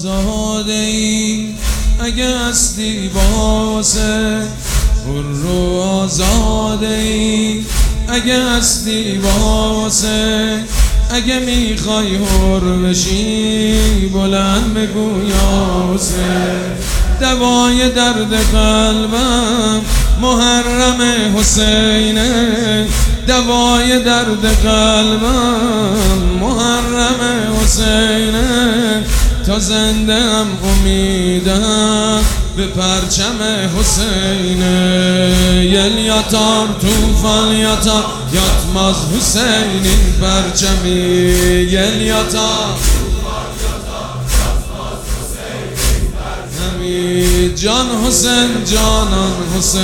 آزاده ای اگه هستی واسه حر و آزاده ای اگه هستی واسه اگه میخوای حر بشی بلند بگو یا حسین دوای درد قلبم محرم حسینه دوای درد قلبم محرم حسینه تا زنده ام امیدم به پرچم حسینه یلیاتار توفان یاتا یاتماز حسین این پرچمی یلیاتار جان حسین جانان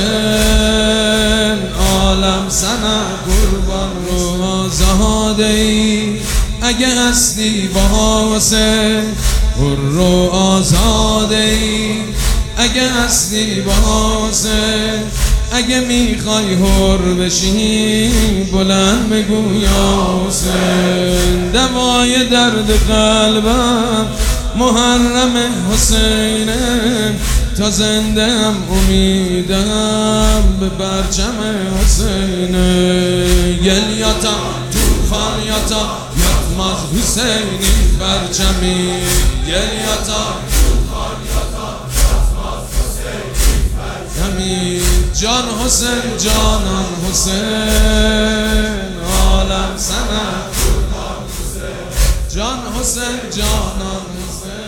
حسین عالم سنم قربان رو آزاده ای اگه هستی واسه حر و آزاده ای اگه هستی واسه اگه میخوای حر بشی بلند بگو یا حسین دوای درد قلبم محرم حسینه تا زنده ام امیدم به پرچم حسینه یلیاتا توفان یاتا یاتماز حسین این پرچمی یلیاتا توفان یاتا یاتماز حسین این پرچمی جان حسین جانان حسین عالم سنم جان حسین جانان حسین